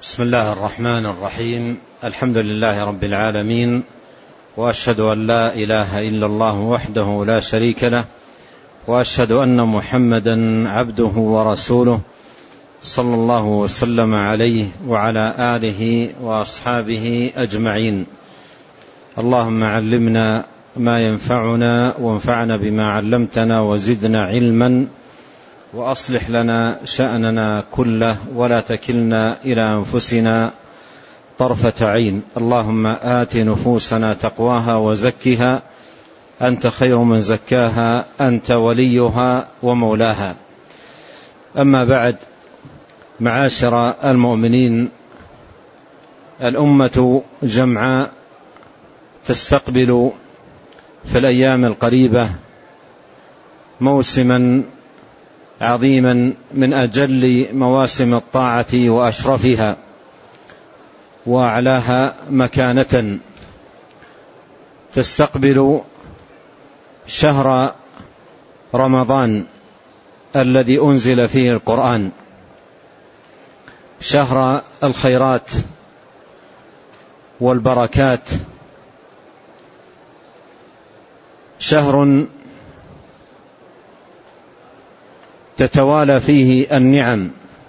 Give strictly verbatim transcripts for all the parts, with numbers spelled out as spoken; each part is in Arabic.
بسم الله الرحمن الرحيم. الحمد لله رب العالمين، وأشهد أن لا إله إلا الله وحده لا شريك له، وأشهد أن محمدا عبده ورسوله صلى الله وسلم عليه وعلى آله وأصحابه أجمعين. اللهم علمنا ما ينفعنا وانفعنا بما علمتنا وزدنا علما، وأصلح لنا شأننا كله ولا تكلنا إلى أنفسنا طرفة عين. اللهم آت نفوسنا تقواها وزكها أنت خير من زكاها، أنت وليها ومولاها. أما بعد، معاشر المؤمنين، الأمة جمعاء تستقبل في الأيام القريبة موسما عظيما من أجل مواسم الطاعة وأشرفها وأعلاها مكانة. تستقبل شهر رمضان الذي أنزل فيه القرآن، شهر الخيرات والبركات، شهر تتوالى فيه النعم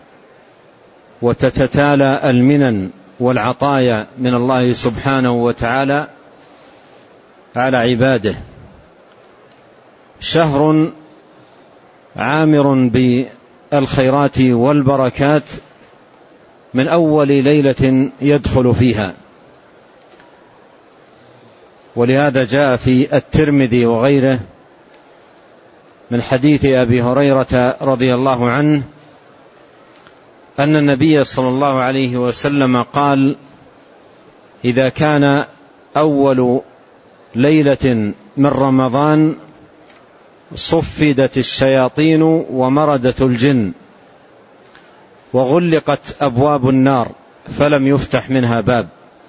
وتتتالى المنن والعطايا من الله سبحانه وتعالى على عباده، شهر عامر بالخيرات والبركات من أول ليلة يدخل فيها. ولهذا جاء في الترمذي وغيره من حديث أبي هريرة رضي الله عنه أن النبي صلى الله عليه وسلم قال: إذا كان أول ليلة من رمضان صفدت الشياطين ومردت الجن وغلقت أبواب النار فلم يفتح منها باب،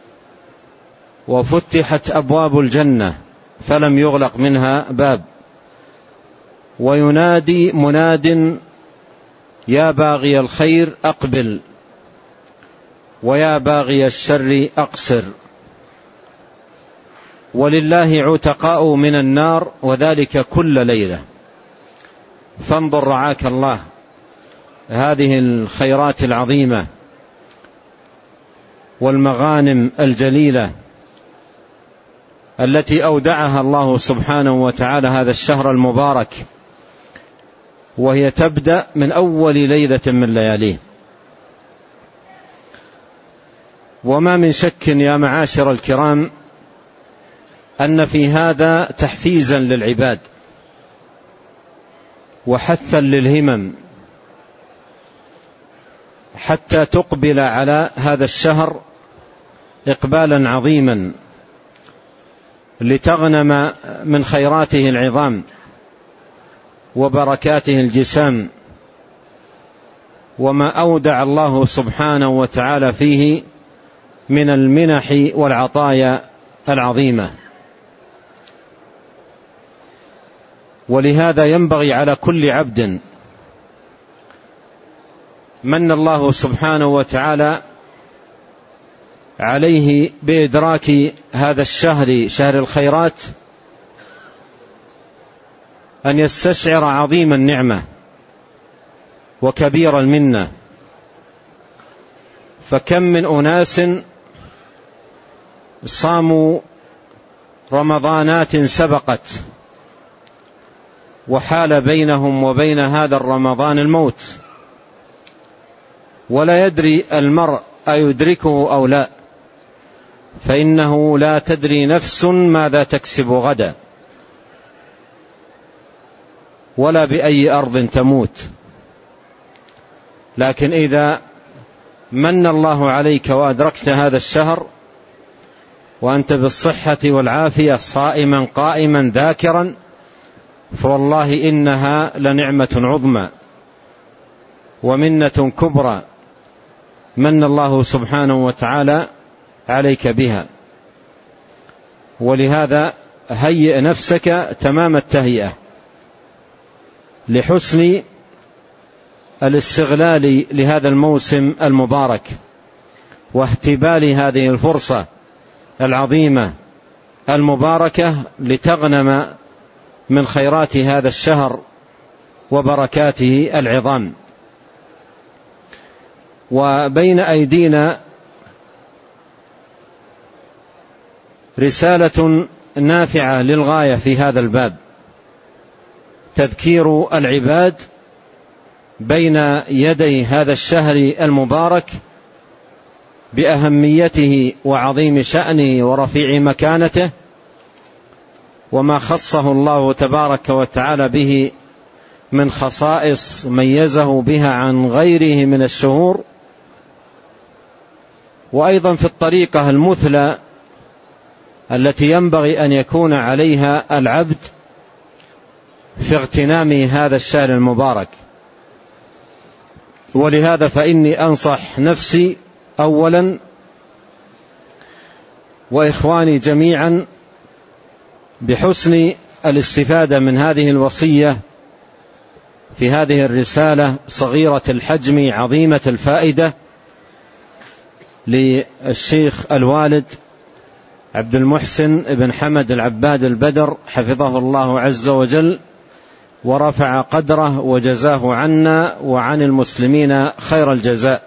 وفتحت أبواب الجنة فلم يغلق منها باب، وينادي مناد: يا باغي الخير أقبل، ويا باغي الشر أقصر، ولله عتقاء من النار، وذلك كل ليلة. فانظر رعاك الله هذه الخيرات العظيمة والمغانم الجليلة التي أودعها الله سبحانه وتعالى هذا الشهر المبارك، وهي تبدأ من أول ليلة من لياليه. وما من شك يا معاشر الكرام أن في هذا تحفيزا للعباد وحثا للهمم حتى تقبل على هذا الشهر إقبالا عظيما لتغنم من خيراته العظام وبركاته الجسام، وما أودع الله سبحانه وتعالى فيه من المنح والعطايا العظيمة. ولهذا ينبغي على كل عبد من الله سبحانه وتعالى عليه بإدراك هذا الشهر، شهر الخيرات، أن يستشعر عظيم النعمة وكبير المنة. فكم من أناس صاموا رمضانات سبقت وحال بينهم وبين هذا الرمضان الموت، ولا يدري المرء أيدركه أو لا، فإنه لا تدري نفس ماذا تكسب غدا ولا بأي أرض تموت. لكن إذا من الله عليك وأدركت هذا الشهر وأنت بالصحة والعافية صائما قائما ذاكرا، فوالله إنها لنعمة عظمى ومنة كبرى من الله سبحانه وتعالى عليك بها. ولهذا هيئ نفسك تمام التهيئة لحسن الاستغلال لهذا الموسم المبارك واهتبال هذه الفرصة العظيمة المباركة لتغنم من خيرات هذا الشهر وبركاته العظام. وبين أيدينا رسالة نافعة للغاية في هذا الباب، تذكير العباد بين يدي هذا الشهر المبارك بأهميته وعظيم شأنه ورفيع مكانته، وما خصه الله تبارك وتعالى به من خصائص ميزه بها عن غيره من الشهور، وأيضا في الطريقة المثلى التي ينبغي أن يكون عليها العبد في اغتنام هذا الشهر المبارك. ولهذا فإني أنصح نفسي أولا وإخواني جميعا بحسن الاستفادة من هذه الوصية في هذه الرسالة صغيرة الحجم عظيمة الفائدة للشيخ الوالد عبد المحسن بن حمد العباد البدر حفظه الله عز وجل ورفع قدره وجزاه عنا وعن المسلمين خير الجزاء.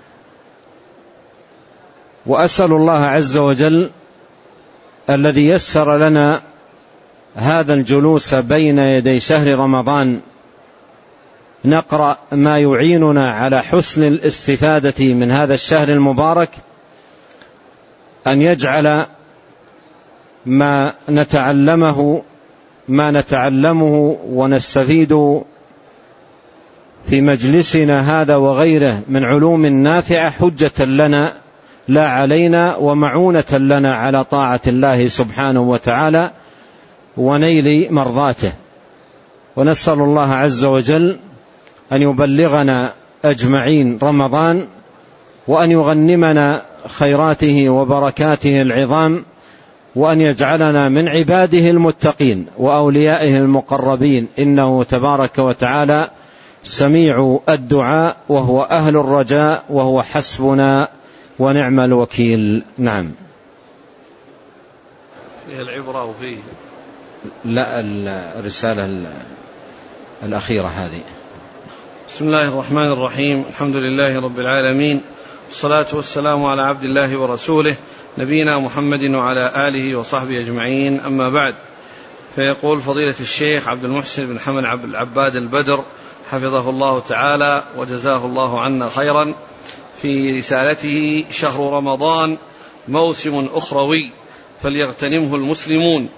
وأسأل الله عز وجل الذي يسر لنا هذا الجلوس بين يدي شهر رمضان نقرأ ما يعيننا على حسن الاستفادة من هذا الشهر المبارك، أن يجعل ما نتعلمه ما نتعلمه ونستفيد في مجلسنا هذا وغيره من علوم نافعة حجة لنا لا علينا، ومعونة لنا على طاعة الله سبحانه وتعالى ونيل مرضاته. ونسأل الله عز وجل أن يبلغنا أجمعين رمضان، وأن يغنمنا خيراته وبركاته العظام، وأن يجعلنا من عباده المتقين وأوليائه المقربين، إنه تبارك وتعالى سميع الدعاء وهو أهل الرجاء وهو حسبنا ونعم الوكيل. نعم. فيه العبرة وفيه لا الرسالة الأخيرة هذه. بسم الله الرحمن الرحيم، الحمد لله رب العالمين، والصلاة والسلام على عبد الله ورسوله نبينا محمد وعلى آله وصحبه أجمعين، أما بعد. فيقول فضيلة الشيخ عبد المحسن بن حمد العباد البدر حفظه الله تعالى وجزاه الله عنا خيرا في رسالته: شهر رمضان موسم أخروي فليغتنمه المسلمون.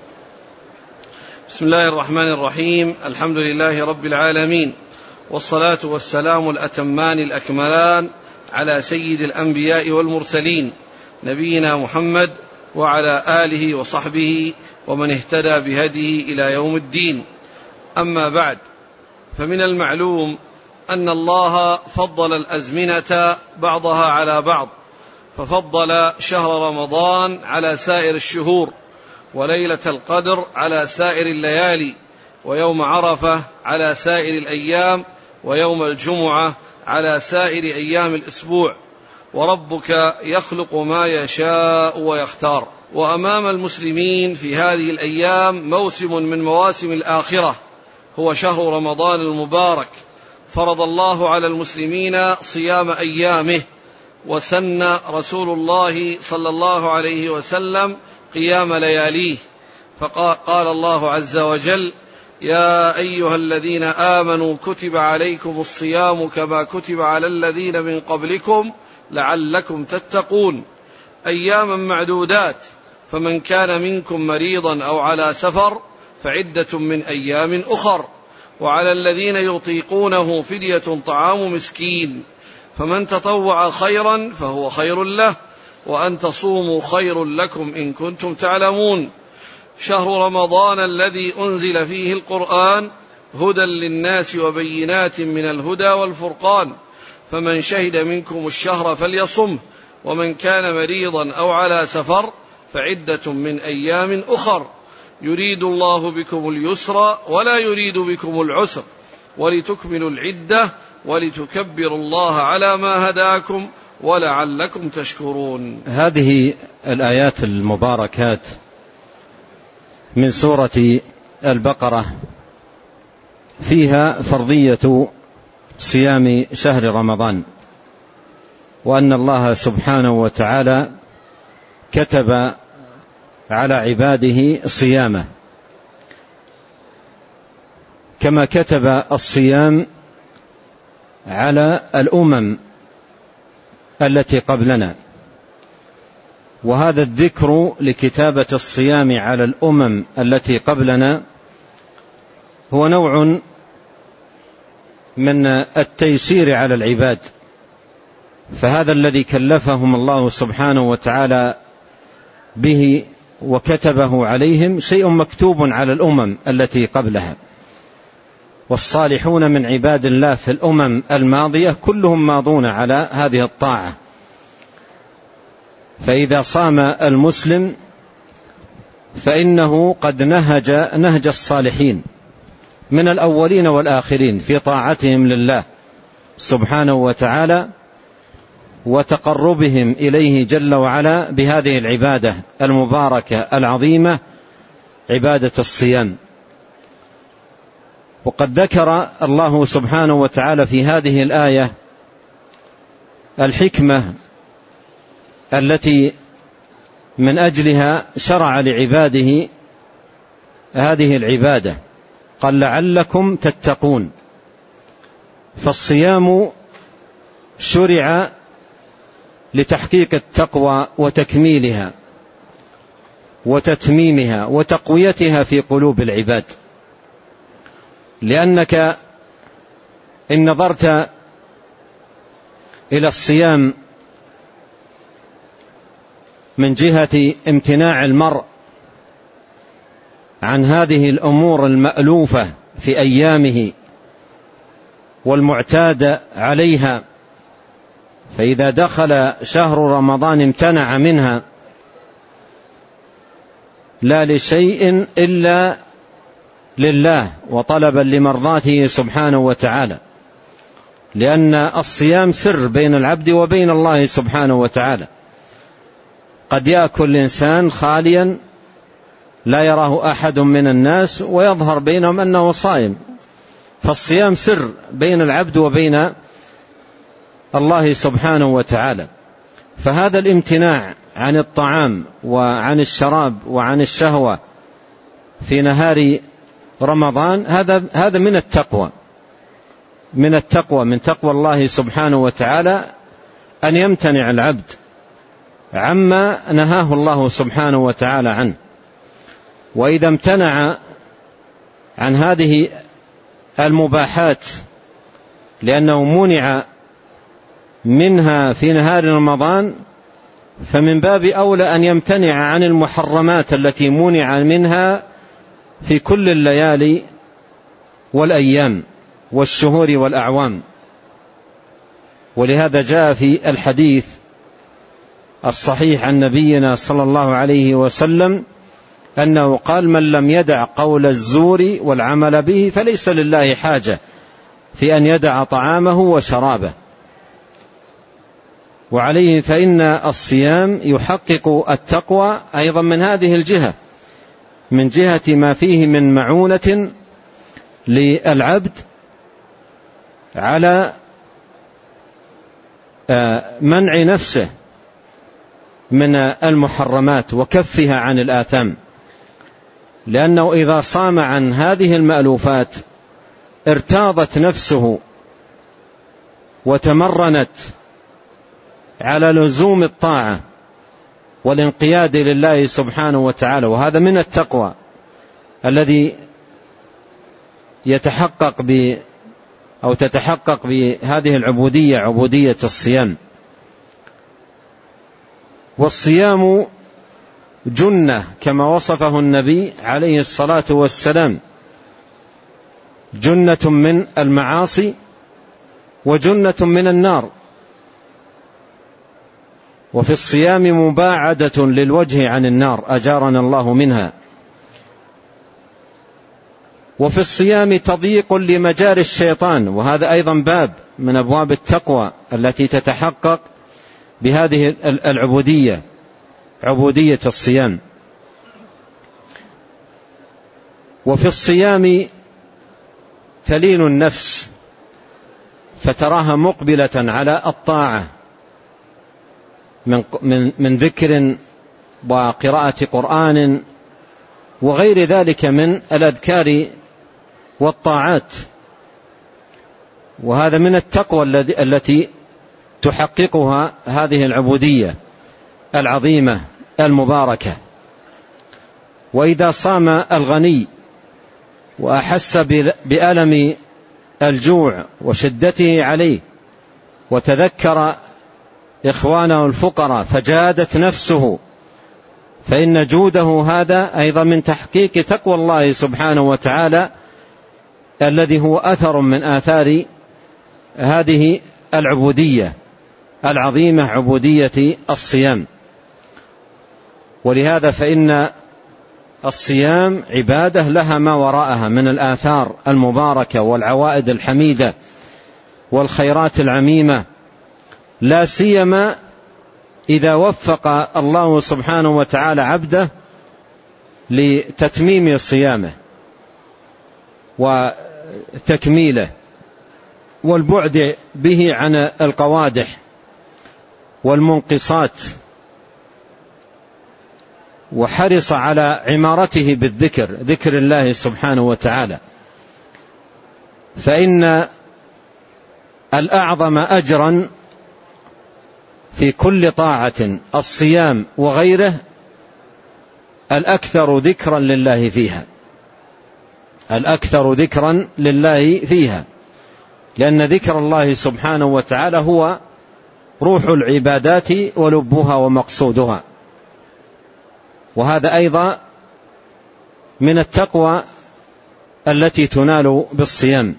بسم الله الرحمن الرحيم، الحمد لله رب العالمين، والصلاة والسلام الأتمان الأكملان على سيد الأنبياء والمرسلين نبينا محمد وعلى آله وصحبه ومن اهتدى بهديه إلى يوم الدين. أما بعد، فمن المعلوم أن الله فضل الأزمنة بعضها على بعض، ففضل شهر رمضان على سائر الشهور، وليلة القدر على سائر الليالي، ويوم عرفة على سائر الأيام، ويوم الجمعة على سائر أيام الأسبوع، وربك يخلق ما يشاء ويختار. وأمام المسلمين في هذه الأيام موسم من مواسم الآخرة، هو شهر رمضان المبارك، فرض الله على المسلمين صيام أيامه، وسن رسول الله صلى الله عليه وسلم قيام لياليه، فقال الله عز وجل: يا أيها الذين آمنوا كتب عليكم الصيام كما كتب على الذين من قبلكم لعلكم تتقون، أياما معدودات، فمن كان منكم مريضا أو على سفر فعدة من أيام أخر، وعلى الذين يطيقونه فدية طعام مسكين، فمن تطوع خيرا فهو خير له، وأن تصوموا خير لكم إن كنتم تعلمون. شهر رمضان الذي أنزل فيه القرآن هدى للناس وبينات من الهدى والفرقان، فمن شهد منكم الشهر فليصمه، ومن كان مريضا أو على سفر فعدة من أيام أخر، يريد الله بكم اليسر ولا يريد بكم العسر، ولتكملوا العدة ولتكبروا الله على ما هداكم ولعلكم تشكرون. هذه الآيات المباركات من سورة البقرة فيها فرضية صيام شهر رمضان، وأن الله سبحانه وتعالى كتب على عباده صيامه، كما كتب الصيام على الأمم التي قبلنا. وهذا الذكر لكتابة الصيام على الأمم التي قبلنا هو نوع من التيسير على العباد، فهذا الذي كلفهم الله سبحانه وتعالى به وكتبه عليهم شيء مكتوب على الأمم التي قبلها، والصالحون من عباد الله في الأمم الماضية كلهم ماضون على هذه الطاعة. فإذا صام المسلم فإنه قد نهج نهج الصالحين من الأولين والآخرين في طاعتهم لله سبحانه وتعالى وتقربهم إليه جل وعلا بهذه العبادة المباركة العظيمة، عبادة الصيام. وقد ذكر الله سبحانه وتعالى في هذه الآية الحكمة التي من أجلها شرع لعباده هذه العبادة، قال لعلكم تتقون. فالصيام شرع لتحقيق التقوى وتكميلها وتتميمها وتقويتها في قلوب العباد، لأنك إن نظرت إلى الصيام من جهة امتناع المرء عن هذه الأمور المألوفة في أيامه والمعتاد عليها، فإذا دخل شهر رمضان امتنع منها لا لشيء إلا لله وطلبا لمرضاته سبحانه وتعالى، لأن الصيام سر بين العبد وبين الله سبحانه وتعالى. قد يأكل الإنسان خاليا لا يراه أحد من الناس ويظهر بينهم أنه صائم، فالصيام سر بين العبد وبين الله سبحانه وتعالى. فهذا الامتناع عن الطعام وعن الشراب وعن الشهوة في نهار رمضان هذا هذا من التقوى من التقوى من تقوى الله سبحانه وتعالى، أن يمتنع العبد عما نهاه الله سبحانه وتعالى عنه. وإذا امتنع عن هذه المباحات لأنه منع منها في نهار رمضان، فمن باب أولى أن يمتنع عن المحرمات التي منع منها في كل الليالي والأيام والشهور والأعوام. ولهذا جاء في الحديث الصحيح عن نبينا صلى الله عليه وسلم أنه قال: من لم يدع قول الزور والعمل به فليس لله حاجة في أن يدع طعامه وشرابه. وعليه فإن الصيام يحقق التقوى أيضا من هذه الجهة، من جهة ما فيه من معونة للعبد على منع نفسه من المحرمات وكفها عن الآثام، لأنه إذا صام عن هذه المألوفات ارتاضت نفسه وتمرنت على لزوم الطاعة والانقياد لله سبحانه وتعالى. وهذا من التقوى الذي يتحقق ب أو تتحقق بهذه العبودية، عبودية الصيام. والصيام جنة كما وصفه النبي عليه الصلاة والسلام، جنة من المعاصي وجنة من النار. وفي الصيام مباعدة للوجه عن النار أجارنا الله منها. وفي الصيام تضييق لمجاري الشيطان، وهذا أيضا باب من أبواب التقوى التي تتحقق بهذه العبودية، عبودية الصيام. وفي الصيام تلين النفس فتراها مقبلة على الطاعة من من من ذكر وقراءة قرآن وغير ذلك من الأذكار والطاعات، وهذا من التقوى التي تحققها هذه العبودية العظيمة المباركة. وإذا صام الغني وأحس بألم الجوع وشدته عليه وتذكر إخوانه الفقراء فجادت نفسه، فإن جوده هذا أيضا من تحقيق تقوى الله سبحانه وتعالى الذي هو أثر من آثار هذه العبودية العظيمة، عبودية الصيام. ولهذا فإن الصيام عبادة لها ما وراءها من الآثار المباركة والعوائد الحميدة والخيرات العميمة، لا سيما إذا وفق الله سبحانه وتعالى عبده لتتميم صيامه وتكميله والبعد به عن القوادح والمنقصات، وحرص على عمارته بالذكر، ذكر الله سبحانه وتعالى، فإن الأعظم أجرا في كل طاعة الصيام وغيره الأكثر ذكرا لله فيها، الأكثر ذكرا لله فيها، لأن ذكر الله سبحانه وتعالى هو روح العبادات ولبها ومقصودها. وهذا أيضا من التقوى التي تنال بالصيام.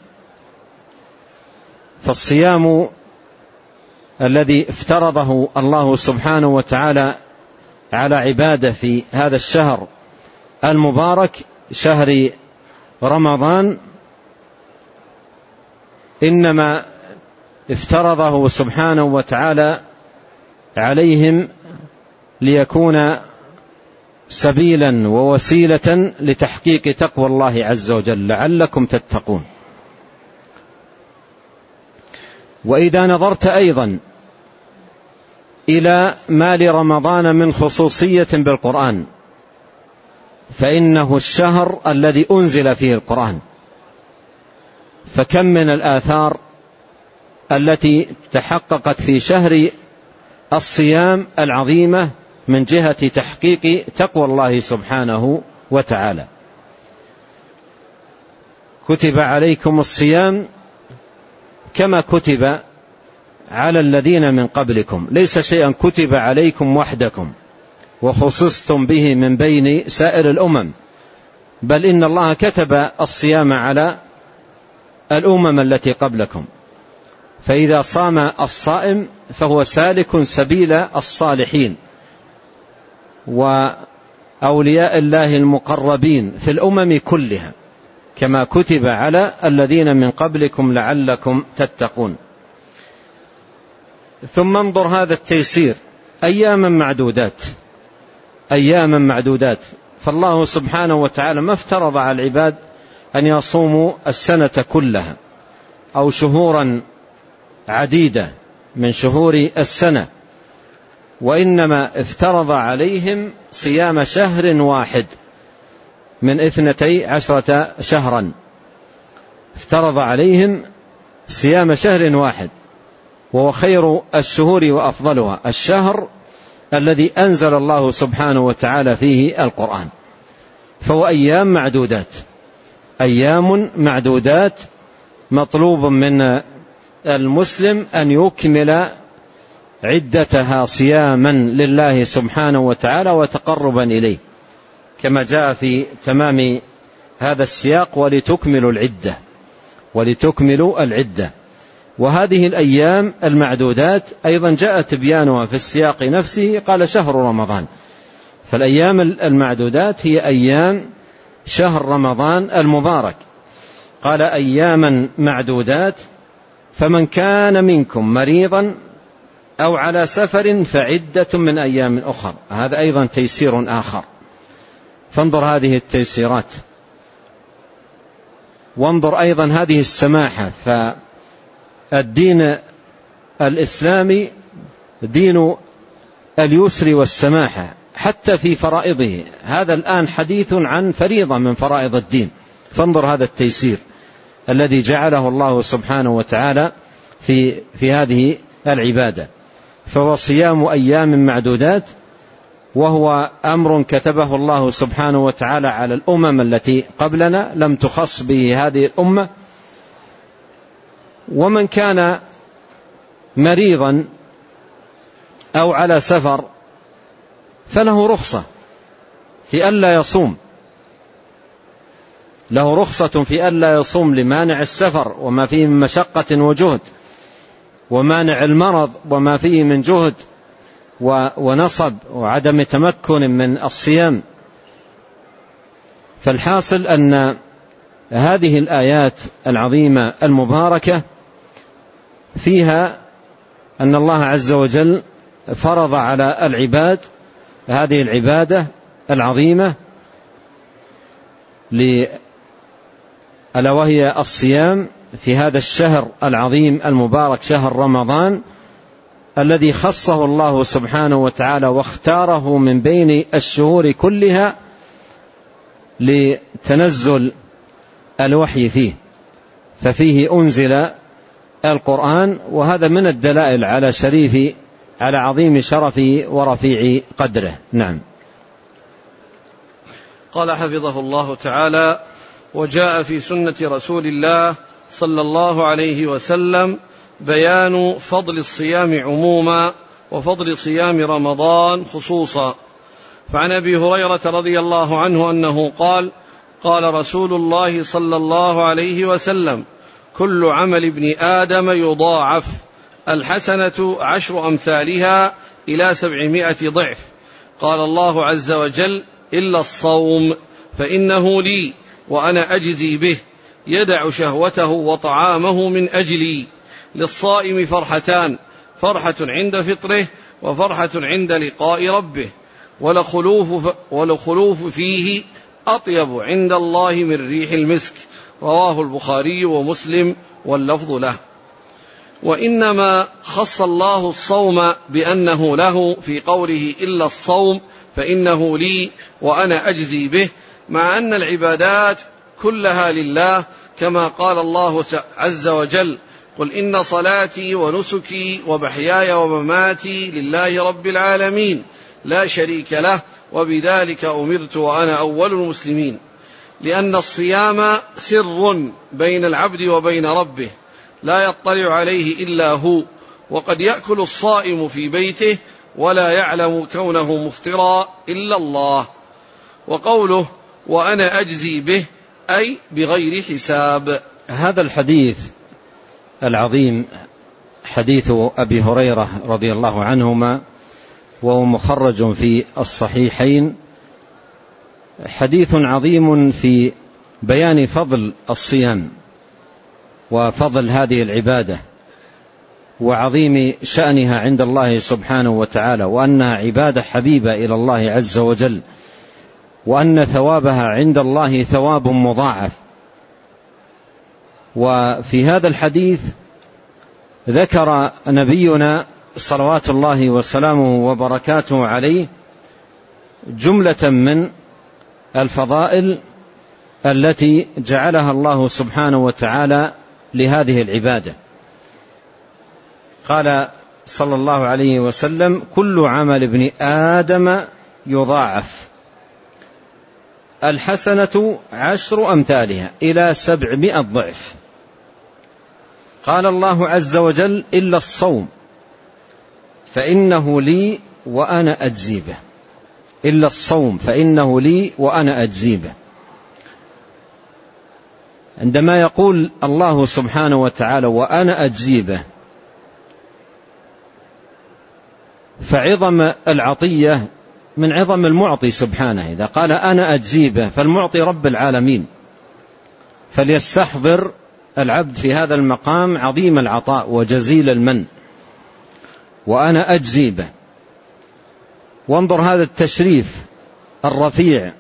فالصيام الذي افترضه الله سبحانه وتعالى على عباده في هذا الشهر المبارك شهر رمضان إنما افترضه سبحانه وتعالى عليهم ليكون سبيلا ووسيلة لتحقيق تقوى الله عز وجل لعلكم تتقون. وإذا نظرت أيضا إلى ما لرمضان من خصوصية بالقرآن فإنه الشهر الذي أنزل فيه القرآن، فكم من الآثار التي تحققت في شهر الصيام العظيمة من جهة تحقيق تقوى الله سبحانه وتعالى. كتب عليكم الصيام كما كتب على الذين من قبلكم، ليس شيئا كتب عليكم وحدكم وخصصتم به من بين سائر الأمم، بل إن الله كتب الصيام على الأمم التي قبلكم، فإذا صام الصائم فهو سالك سبيل الصالحين وأولياء الله المقربين في الأمم كلها كما كتب على الذين من قبلكم لعلكم تتقون. ثم انظر هذا التيسير، أياما معدودات، أياما معدودات، فالله سبحانه وتعالى ما افترض على العباد أن يصوموا السنة كلها أو شهورا عديدة من شهور السنة، وإنما افترض عليهم صيام شهر واحد من اثنتي عشرة شهرا، افترض عليهم صيام شهر واحد، وهو خير الشهور وأفضلها، الشهر الذي أنزل الله سبحانه وتعالى فيه القرآن، فهو أيام معدودات، أيام معدودات مطلوب من المسلم أن يكمل عدتها صياما لله سبحانه وتعالى وتقربا إليه، كما جاء في تمام هذا السياق ولتكملوا العدة، ولتكملوا العدة. وهذه الأيام المعدودات أيضا جاء تبيانها في السياق نفسه، قال شهر رمضان، فالأيام المعدودات هي أيام شهر رمضان المبارك، قال أياما معدودات، فمن كان منكم مريضا أو على سفر فعدة من أيام أخر. هذا أيضا تيسير آخر. فانظر هذه التيسيرات، وانظر أيضا هذه السماحة. فالدين الإسلامي دين اليسر والسماحة حتى في فرائضه. هذا الآن حديث عن فريضة من فرائض الدين، فانظر هذا التيسير الذي جعله الله سبحانه وتعالى في, في هذه العبادة. فهو صيام أيام معدودات، وهو أمر كتبه الله سبحانه وتعالى على الأمم التي قبلنا، لم تخص به هذه الأمة. ومن كان مريضا أو على سفر فله رخصة في ألا يصوم، له رخصة في ألا يصوم لمانع السفر وما فيه من مشقة وجهد، ومانع المرض وما فيه من جهد ونصب وعدم تمكن من الصيام. فالحاصل أن هذه الآيات العظيمة المباركة فيها أن الله عز وجل فرض على العباد هذه العبادة العظيمة ألا وهي الصيام في هذا الشهر العظيم المبارك، شهر رمضان، الذي خصه الله سبحانه وتعالى واختاره من بين الشهور كلها لتنزل الوحي فيه، ففيه أنزل القرآن. وهذا من الدلائل على شريف على عظيم شرفه ورفيع قدره. نعم. قال حفظه الله تعالى: وجاء في سنة رسول الله صلى الله عليه وسلم بيان فضل الصيام عموما وفضل صيام رمضان خصوصا. فعن أبي هريرة رضي الله عنه أنه قال: قال رسول الله صلى الله عليه وسلم: كل عمل ابن آدم يضاعف، الحسنة عشر أمثالها إلى سبعمائة ضعف. قال الله عز وجل: إلا الصوم فإنه لي وأنا أجزي به، يدع شهوته وطعامه من أجلي. للصائم فرحتان: فرحة عند فطره وفرحة عند لقاء ربه، ولخلوف, ولخلوف فيه أطيب عند الله من ريح المسك. رواه البخاري ومسلم واللفظ له. وإنما خص الله الصوم بأنه له في قوله: إلا الصوم فإنه لي وأنا أجزي به، مع أن العبادات كلها لله، كما قال الله عز وجل: قل إن صلاتي ونسكي ومحياي ومماتي لله رب العالمين لا شريك له وبذلك أمرت وأنا أول المسلمين. لأن الصيام سر بين العبد وبين ربه لا يطلع عليه إلا هو، وقد يأكل الصائم في بيته ولا يعلم كونه مفطرا إلا الله. وقوله: وأنا أجزي به، أي بغير حساب. هذا الحديث العظيم حديث أبي هريرة رضي الله عنهما، وهو مخرج في الصحيحين، حديث عظيم في بيان فضل الصيام وفضل هذه العبادة وعظيم شأنها عند الله سبحانه وتعالى، وأنها عبادة حبيبة إلى الله عز وجل، وأن ثوابها عند الله ثواب مضاعف. وفي هذا الحديث ذكر نبينا صلوات الله وسلامه وبركاته عليه جملة من الفضائل التي جعلها الله سبحانه وتعالى لهذه العبادة. قال صلى الله عليه وسلم: كل عمل ابن آدم يضاعف، الحسنة عشر أمثالها إلى سبعمائة ضعف. قال الله عز وجل: إلا الصوم فإنه لي وأنا أجزي به. إلا الصوم فإنه لي وأنا أجزي به. عندما يقول الله سبحانه وتعالى وأنا أجزي به، فعظم العطية من عظم المعطي سبحانه. إذا قال أنا أجزي به فالمعطي رب العالمين، فليستحضر العبد في هذا المقام عظيم العطاء وجزيل المن. وأنا أجزي به. وانظر هذا التشريف الرفيع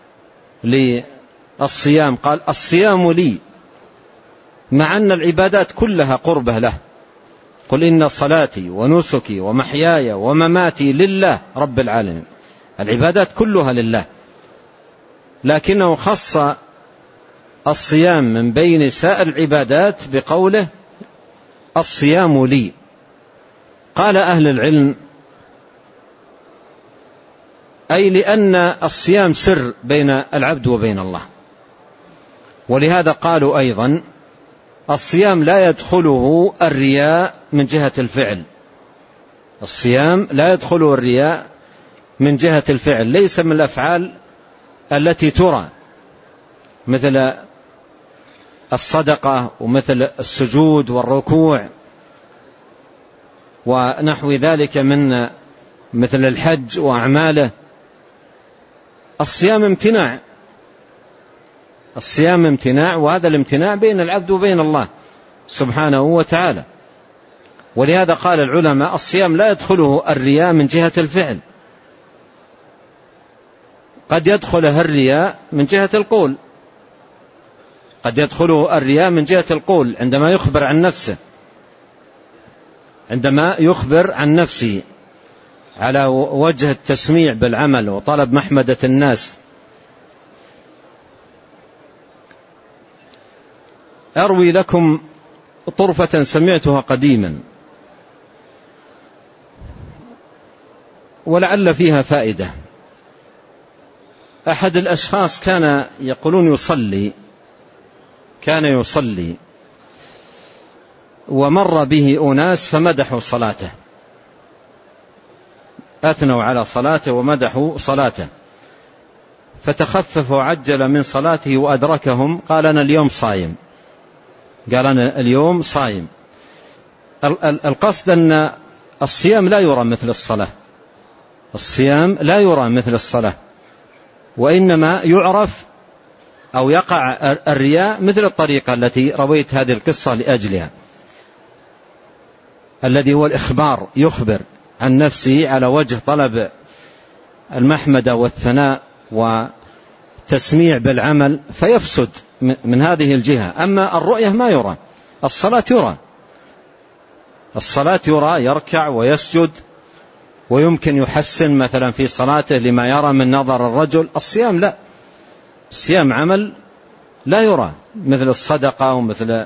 للصيام، قال الصيام لي، مع أن العبادات كلها قربة له. قل إن صلاتي ونسكي ومحياي ومماتي لله رب العالمين، العبادات كلها لله، لكنه خص الصيام من بين سائر العبادات بقوله الصيام لي. قال أهل العلم أي لأن الصيام سر بين العبد وبين الله، ولهذا قالوا أيضا الصيام لا يدخله الرياء من جهة الفعل، الصيام لا يدخله الرياء من جهة الفعل، ليس من الأفعال التي ترى مثل الصدقة ومثل السجود والركوع ونحو ذلك من مثل الحج وأعماله. الصيام امتناع، الصيام امتناع، وهذا الامتناع بين العبد وبين الله سبحانه وتعالى. ولهذا قال العلماء الصيام لا يدخله الرياء من جهة الفعل، قد يدخله الرياء من جهة القول، قد يدخله الرياء من جهة القول عندما يخبر عن نفسه، عندما يخبر عن نفسه على وجه التسميع بالعمل وطلب محمدة الناس. أروي لكم طرفة سمعتها قديما ولعل فيها فائدة. أحد الأشخاص كان يقولون يصلي، كان يصلي ومر به أناس فمدحوا صلاته، أثنوا على صلاته ومدحوا صلاته، فتخفف وعجل من صلاته وأدركهم، قال أنا اليوم صايم، قال أنا اليوم صايم. القصد أن الصيام لا يرى مثل الصلاة، الصيام لا يرى مثل الصلاة، وإنما يعرف أو يقع الرياء مثل الطريقة التي رويت هذه القصة لأجلها، الذي هو الإخبار، يخبر عن نفسه على وجه طلب المحمدة والثناء وتسميع بالعمل، فيفسد من هذه الجهة. أما الرؤية ما يرى، الصلاة يرى، الصلاة يرى، يركع ويسجد ويمكن يحسن مثلا في صلاته لما يرى من نظر الرجل. الصيام لا، الصيام عمل لا يرى مثل الصدقة ومثل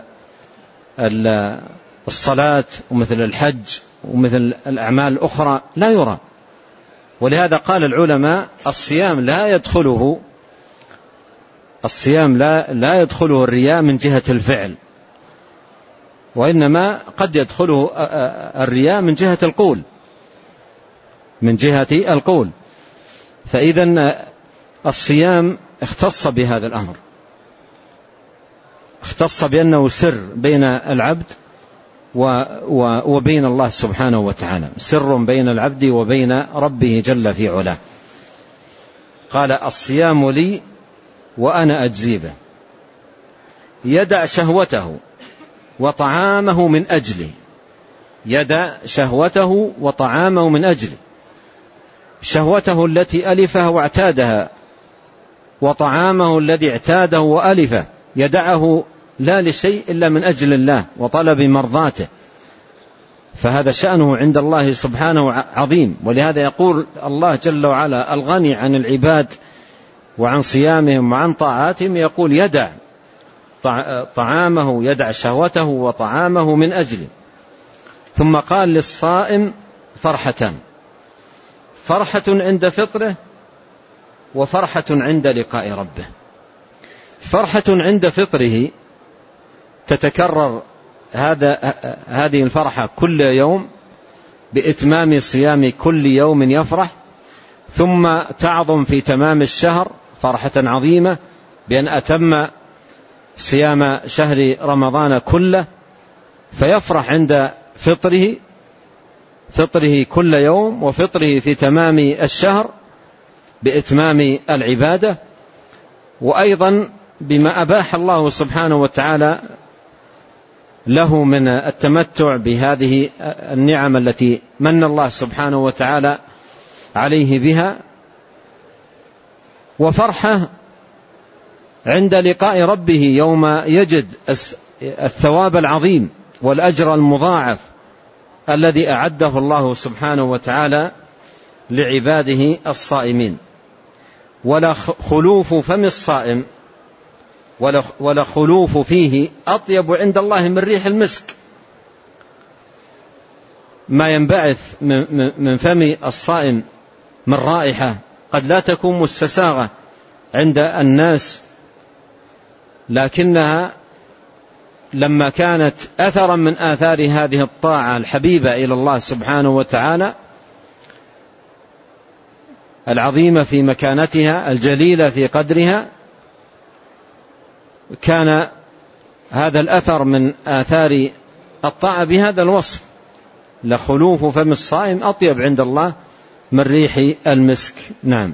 الصلاة ومثل الحج ومثل الأعمال الأخرى، لا يرى. ولهذا قال العلماء الصيام لا يدخله الصيام لا لا يدخله الرياء من جهة الفعل، وإنما قد يدخله الرياء من جهة القول، من جهة القول. فإذا الصيام اختص بهذا الأمر، اختص بأنه سر بين العبد وبين الله سبحانه وتعالى، سر بين العبد وبين ربه جل في علاه. قال الصيام لي وأنا أجزي به، يدع شهوته وطعامه من أجلي، يدع شهوته وطعامه من أجلي، شهوته التي ألفها واعتادها وطعامه الذي اعتاده وألفه، يدعه لا لشيء إلا من أجل الله وطلب مرضاته، فهذا شأنه عند الله سبحانه عظيم. ولهذا يقول الله جل وعلا الغني عن العباد وعن صيامهم وعن طاعاتهم، يقول يدع طعامه، يدع شهوته وطعامه من أجله. ثم قال للصائم فرحتان، فرحة عند فطره وفرحة عند لقاء ربه. فرحة عند فطره تتكرر هذا هذه الفرحة كل يوم بإتمام صيام كل يوم يفرح، ثم تعظم في تمام الشهر فرحة عظيمة بأن أتم صيام شهر رمضان كله، فيفرح عند فطره فطره كل يوم وفطره في تمام الشهر بإتمام العبادة، وأيضا بما أباح الله سبحانه وتعالى له من التمتع بهذه النعم التي من الله سبحانه وتعالى عليه بها، وفرحة عند لقاء ربه يوم يجد الثواب العظيم والأجر المضاعف الذي أعده الله سبحانه وتعالى لعباده الصائمين. ولا خلوف فم الصائم ولا خلوف فيه أطيب عند الله من ريح المسك. ما ينبعث من فم الصائم من رائحة قد لا تكون مستساغة عند الناس، لكنها لما كانت أثرا من آثار هذه الطاعة الحبيبة إلى الله سبحانه وتعالى العظيمة في مكانتها الجليلة في قدرها، كان هذا الأثر من آثار الطاعة بهذا الوصف: لخلوف فم الصائم أطيب عند الله من ريح المسك. نعم.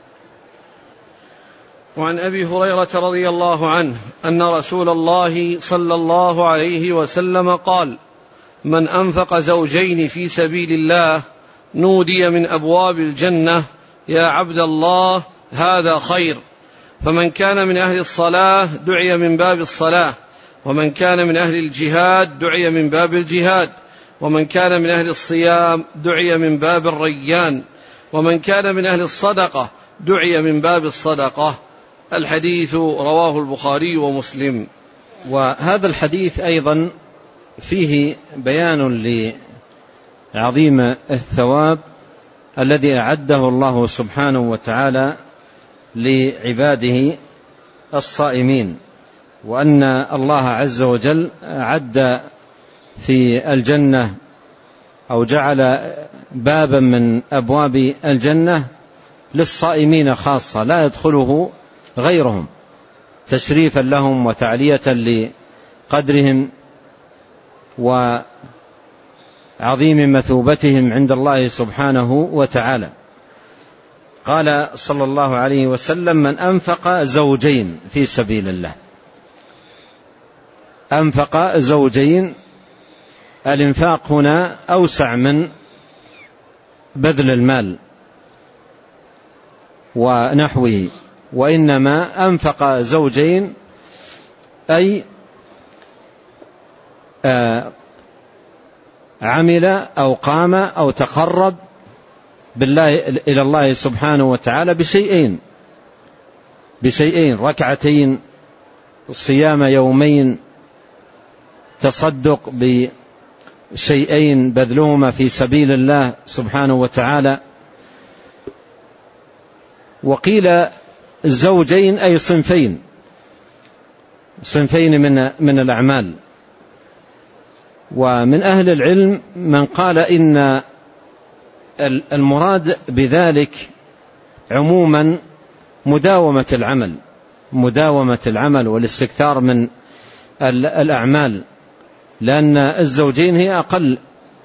وعن أبي هريرة رضي الله عنه أن رسول الله صلى الله عليه وسلم قال: من أنفق زوجين في سبيل الله نودي من أبواب الجنة يا عبد الله هذا خير. فمن كان من أهل الصلاة دعي من باب الصلاة، ومن كان من أهل الجهاد دعي من باب الجهاد، ومن كان من أهل الصيام دعي من باب الريان، ومن كان من أهل الصدقة دعي من باب الصدقة. الحديث رواه البخاري ومسلم. وهذا الحديث أيضا فيه بيان لعظيم الثواب الذي أعده الله سبحانه وتعالى لعباده الصائمين، وأن الله عز وجل أعد في الجنة أو جعل بابا من أبواب الجنة للصائمين خاصة لا يدخله غيرهم، تشريفا لهم وتعلية لقدرهم وعظيم مثوبتهم عند الله سبحانه وتعالى. قال صلى الله عليه وسلم: من أنفق زوجين في سبيل الله. أنفق زوجين، الإنفاق هنا أوسع من بذل المال ونحوه، وإنما أنفق زوجين أي عمل أو قام أو تقرب بالله إلى الله سبحانه وتعالى بشيئين بشيئين ركعتين، صيام يومين، تصدق بشيئين بذلهما في سبيل الله سبحانه وتعالى. وقيل زوجين أي صنفين صنفين من من الأعمال. ومن أهل العلم من قال إن المراد بذلك عموما مداومة العمل مداومة العمل والاستكثار من الأعمال، لأن الزوجين هي أقل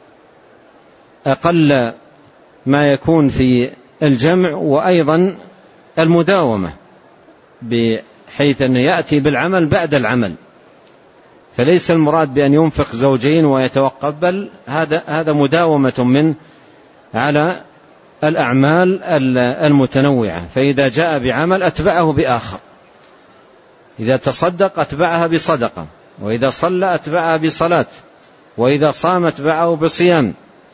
أقل ما يكون في الجمع، وأيضا المداومة بحيث أنه يأتي بالعمل بعد العمل، فليس المراد بأن ينفق زوجين ويتوقف، بل هذا هذا مداومة منه على الأعمال المتنوعة. فإذا جاء بعمل أتبعه بآخر، إذا تصدق أتبعها بصدقة، وإذا صلى أتبعها بصلاة، وإذا صام أتبعه بصيام،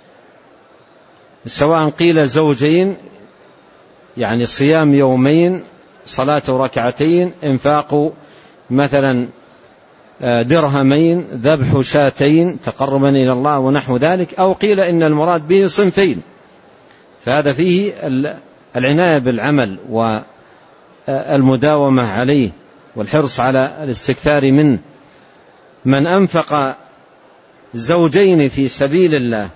سواء قيل زوجين يعني صيام يومين، صلاة ركعتين، انفاق مثلا درهمين، ذبح شاتين تقربا إلى الله ونحو ذلك، أو قيل إن المراد به صنفين، فهذا فيه العناية بالعمل والمداومة عليه والحرص على الاستكثار منه. من أنفق زوجين في سبيل الله،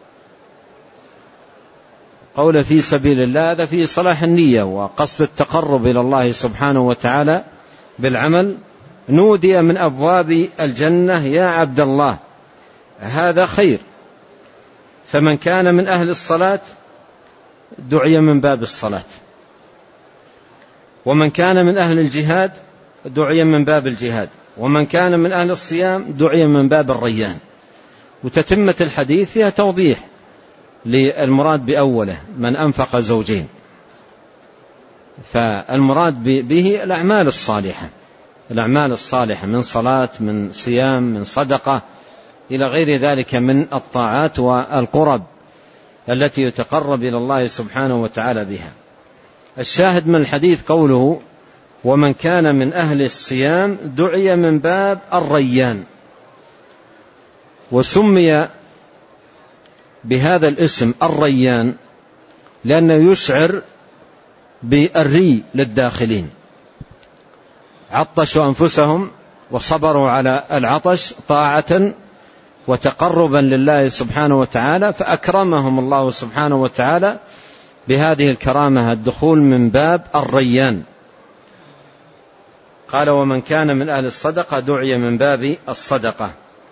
قول في سبيل الله هذا فيه صلاح النية وقصد التقرب إلى الله سبحانه وتعالى بالعمل، نودي من أبواب الجنة يا عبد الله هذا خير. فمن كان من أهل الصلاة دعي من باب الصلاة، ومن كان من أهل الجهاد دعي من باب الجهاد، ومن كان من أهل الصيام دعي من باب الريان. وتتمة الحديث فيها توضيح للمراد بأوله من أنفق زوجين، فالمراد به الأعمال الصالحة، الأعمال الصالحة من صلاة، من صيام، من صدقة، إلى غير ذلك من الطاعات والقرب التي يتقرب إلى الله سبحانه وتعالى بها. الشاهد من الحديث قوله ومن كان من أهل الصيام دعي من باب الريان، وسمي بهذا الاسم الريان لأنه يشعر بالري للداخلين، عطشوا أنفسهم وصبروا على العطش طاعة وتقربا لله سبحانه وتعالى، فأكرمهم الله سبحانه وتعالى بهذه الكرامة الدخول من باب الريان. قال ومن كان من أهل الصدقة دعي من باب الصدقة.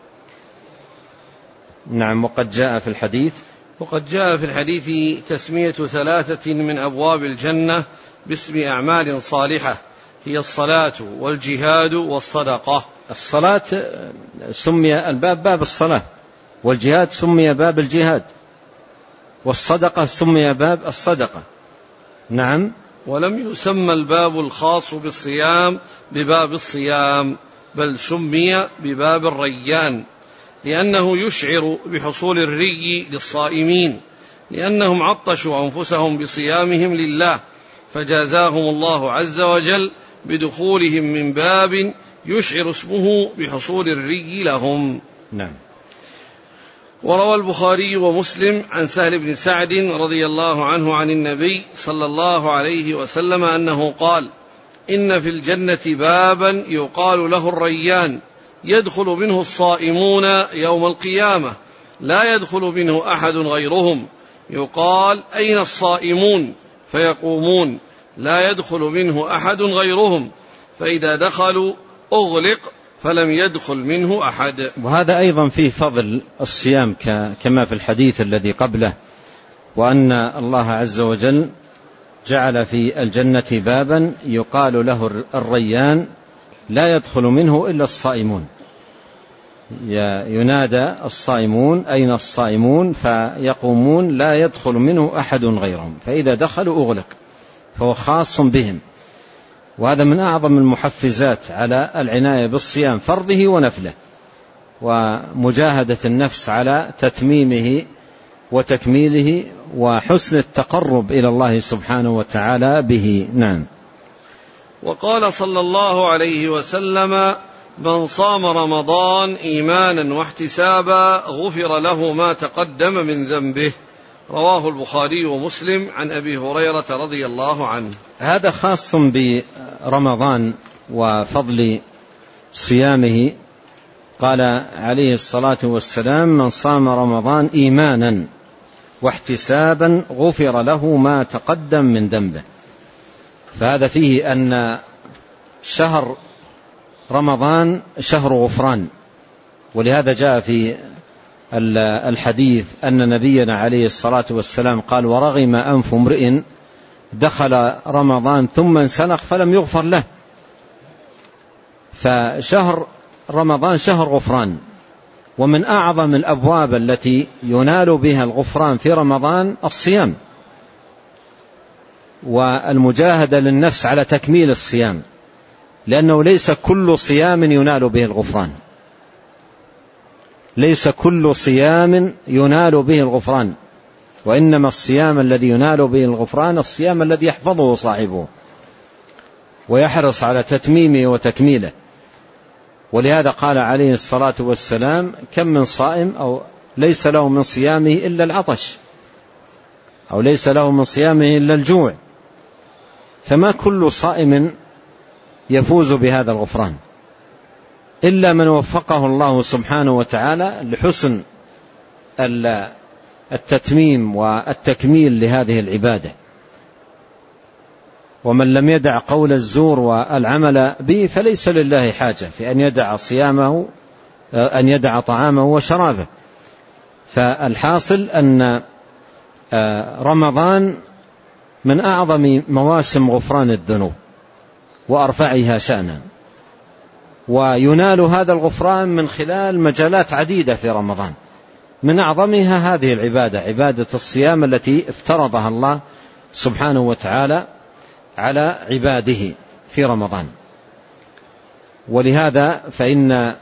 نعم. وقد جاء في الحديث وقد جاء في الحديث تسمية ثلاثة من أبواب الجنة باسم أعمال صالحة هي الصلاة والجهاد والصدقة. الصلاة سمي الباب باب الصلاة، والجهاد سمي باب الجهاد، والصدقة سمي باب الصدقة. نعم. ولم يسمى الباب الخاص بالصيام بباب الصيام، بل سمي بباب الريان لأنه يشعر بحصول الري للصائمين، لأنهم عطشوا أنفسهم بصيامهم لله، فجازاهم الله عز وجل بدخولهم من باب يشعر اسمه بحصول الري لهم. نعم. وروى البخاري ومسلم عن سهل بن سعد رضي الله عنه عن النبي صلى الله عليه وسلم أنه قال إن في الجنة بابا يقال له الريان يدخل منه الصائمون يوم القيامة لا يدخل منه أحد غيرهم، يقال أين الصائمون؟ فيقومون لا يدخل منه أحد غيرهم، فإذا دخلوا أغلق فلم يدخل منه أحد. وهذا أيضا فيه فضل الصيام كما في الحديث الذي قبله، وأن الله عز وجل جعل في الجنة بابا يقال له الريان لا يدخل منه إلا الصائمون، ينادى الصائمون أين الصائمون؟ فيقومون لا يدخل منه أحد غيرهم، فإذا دخلوا أغلق، فهو خاص بهم. وهذا من أعظم المحفزات على العناية بالصيام فرضه ونفله، ومجاهدة النفس على تتميمه وتكميله وحسن التقرب إلى الله سبحانه وتعالى به. نعم. وقال صلى الله عليه وسلم من صام رمضان إيمانا واحتسابا غفر له ما تقدم من ذنبه. رواه البخاري ومسلم عن أبي هريرة رضي الله عنه. هذا خاص برمضان وفضل صيامه. قال عليه الصلاة والسلام من صام رمضان إيمانا واحتسابا غفر له ما تقدم من ذنبه. فهذا فيه أن شهر رمضان شهر غفران، ولهذا جاء في الحديث أن نبينا عليه الصلاة والسلام قال ورغم أنف امرئ دخل رمضان ثم انسلخ فلم يغفر له. فشهر رمضان شهر غفران، ومن أعظم الأبواب التي ينال بها الغفران في رمضان الصيام والمجاهدة للنفس على تكميل الصيام، لأنه ليس كل صيام ينال به الغفران، ليس كل صيام ينال به الغفران، وإنما الصيام الذي ينال به الغفران الصيام الذي يحفظه صاحبه ويحرص على تتميمه وتكميله. ولهذا قال عليه الصلاة والسلام كم من صائم أو ليس له من صيامه إلا العطش، أو ليس له من صيامه إلا الجوع. فما كل صائم يفوز بهذا الغفران إلا من وفقه الله سبحانه وتعالى لحسن التتميم والتكميل لهذه العبادة. ومن لم يدع قول الزور والعمل به فليس لله حاجة في أن يدع صيامه أن يدع طعامه وشرابه. فالحاصل أن رمضان من أعظم مواسم غفران الذنوب وأرفعها شأنا، وينال هذا الغفران من خلال مجالات عديدة في رمضان، من أعظمها هذه العبادة، عبادة الصيام التي افترضها الله سبحانه وتعالى على عباده في رمضان. ولهذا فإن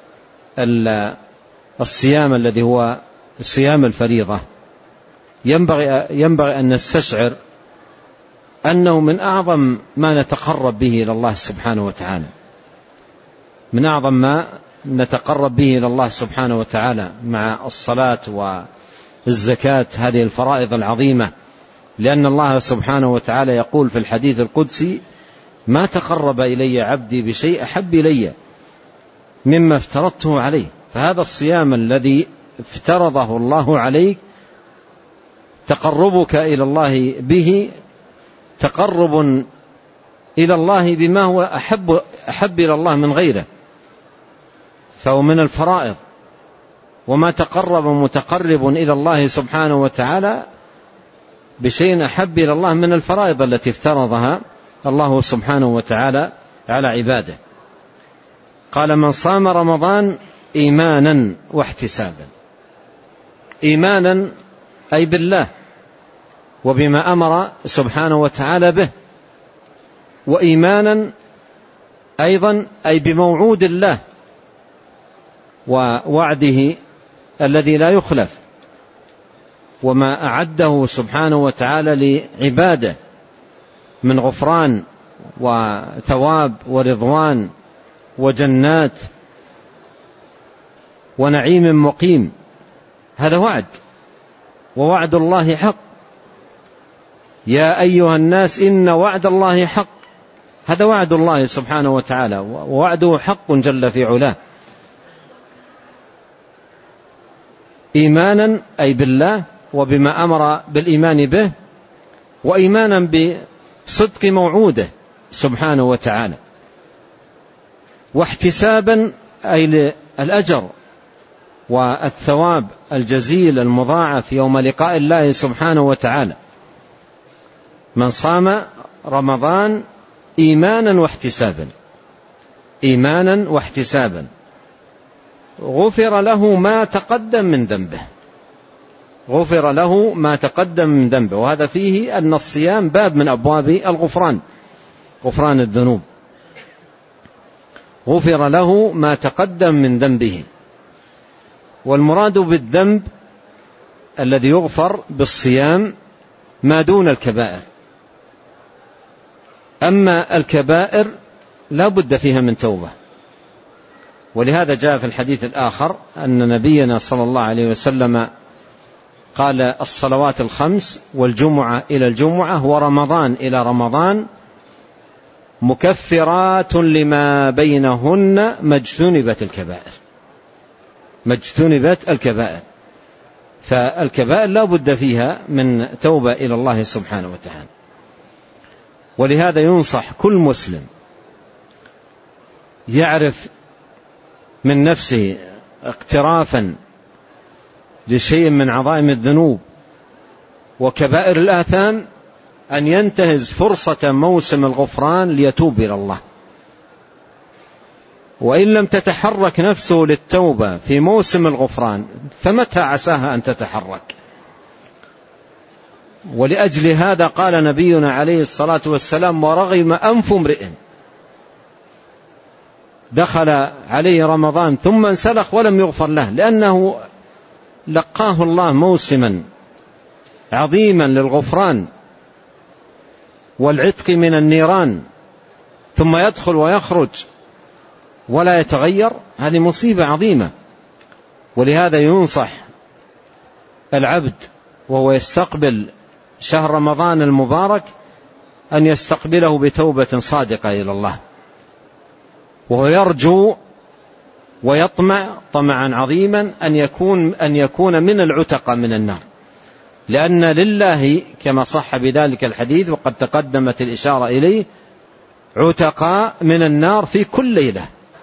الصيام الذي هو صيام الفريضة ينبغي, ينبغي أن نستشعر أنه من أعظم ما نتقرب به إلى الله سبحانه وتعالى، من أعظم ما نتقرب به إلى الله سبحانه وتعالى مع الصلاة والزكاة، هذه الفرائض العظيمة، لأن الله سبحانه وتعالى يقول في الحديث القدسي: ما تقرب إلي عبدي بشيء أحب إلي مما افترضته عليه. فهذا الصيام الذي افترضه الله عليك تقربك إلى الله به تقرب إلى الله بما هو أحب, أحب إلى الله من غيره، فهو من الفرائض. وما تقرب متقرب إلى الله سبحانه وتعالى بشيء أحب إلى الله من الفرائض التي افترضها الله سبحانه وتعالى على عباده. قال: من صام رمضان إيمانا واحتسابا. إيمانا أي بالله وبما أمر سبحانه وتعالى به، وإيمانا أيضا أي بموعود الله ووعده الذي لا يخلف، وما أعده سبحانه وتعالى لعباده من غفران وثواب ورضوان وجنات ونعيم مقيم. هذا وعد، ووعد الله حق. يا أيها الناس إن وعد الله حق. هذا وعد الله سبحانه وتعالى، ووعده حق جل في علاه. إيمانا أي بالله وبما أمر بالإيمان به، وإيمانا بصدق موعوده سبحانه وتعالى، واحتسابا أي الأجر والثواب الجزيل المضاعف يوم لقاء الله سبحانه وتعالى. من صام رمضان إيمانا واحتسابا، إيمانا واحتسابا غفر له ما تقدم من ذنبه، غفر له ما تقدم من ذنبه. وهذا فيه أن الصيام باب من أبواب الغفران، غفران الذنوب. غفر له ما تقدم من ذنبه. والمراد بالذنب الذي يغفر بالصيام ما دون الكبائر، أما الكبائر لا بد فيها من توبة. ولهذا جاء في الحديث الآخر أن نبينا صلى الله عليه وسلم قال: الصلوات الخمس والجمعة إلى الجمعة ورمضان إلى رمضان مكفرات لما بينهن ما اجتنبت الكبائر، ما اجتنبت الكبائر. فالكبائر لا بد فيها من توبة إلى الله سبحانه وتعالى. ولهذا ينصح كل مسلم يعرف من نفسه اقترافا لشيء من عظائم الذنوب وكبائر الآثام أن ينتهز فرصة موسم الغفران ليتوب إلى الله. وإن لم تتحرك نفسه للتوبة في موسم الغفران فمتى عساها أن تتحرك؟ ولأجل هذا قال نبينا عليه الصلاة والسلام: ورغم أنف امرئ دخل عليه رمضان ثم انسلخ ولم يغفر له، لأنه لقاه الله موسما عظيما للغفران والعتق من النيران، ثم يدخل ويخرج ولا يتغير. هذه مصيبة عظيمة. ولهذا ينصح العبد وهو يستقبل شهر رمضان المبارك أن يستقبله بتوبة صادقة إلى الله، وهو يرجو ويطمع طمعا عظيما أن يكون, أن يكون من العتق من النار، لأن لله كما صح بذلك الحديث وقد تقدمت الإشارة إليه عتقاء من النار في كل ليلة.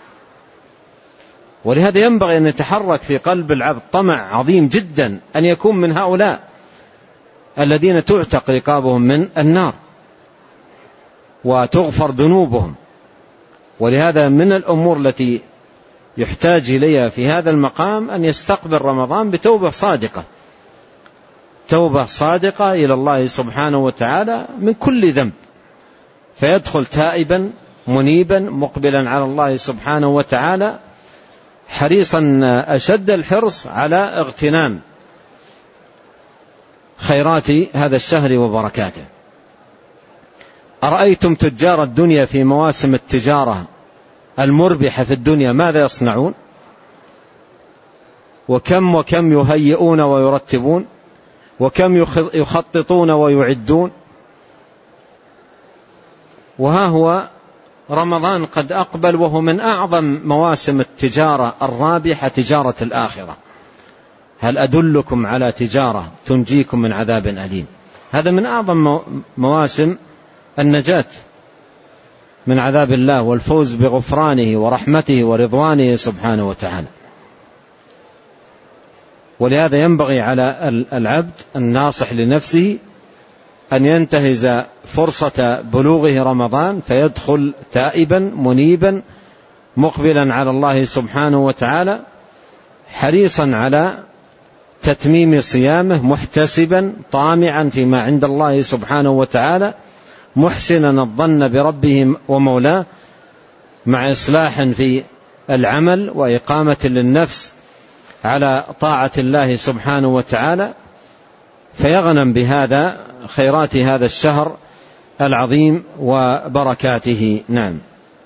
ولهذا ينبغي أن يتحرك في قلب العبد طمع عظيم جدا أن يكون من هؤلاء الذين تعتق رقابهم من النار وتغفر ذنوبهم. ولهذا من الأمور التي يحتاج إليها في هذا المقام أن يستقبل رمضان بتوبة صادقة، توبة صادقة إلى الله سبحانه وتعالى من كل ذنب، فيدخل تائبا منيبا مقبلا على الله سبحانه وتعالى، حريصا أشد الحرص على اغتنام خيرات هذا الشهر وبركاته. أرأيتم تجار الدنيا في مواسم التجارة المربحة في الدنيا ماذا يصنعون؟ وكم وكم يهيئون ويرتبون، وكم يخططون ويعدون. وها هو رمضان قد أقبل وهو من أعظم مواسم التجارة الرابحة تجارة الآخرة. هل أدلكم على تجارة تنجيكم من عذاب أليم؟ هذا من أعظم مواسم النجاة من عذاب الله والفوز بغفرانه ورحمته ورضوانه سبحانه وتعالى. ولهذا ينبغي على العبد الناصح لنفسه أن ينتهز فرصة بلوغه رمضان فيدخل تائبا منيبا مقبلا على الله سبحانه وتعالى، حريصا على تتميم صيامه، محتسبا طامعا فيما عند الله سبحانه وتعالى، محسنا الظن بربه ومولاه، مع إصلاح في العمل وإقامة للنفس على طاعة الله سبحانه وتعالى، فيغنم بهذا خيرات هذا الشهر العظيم وبركاته. نعم.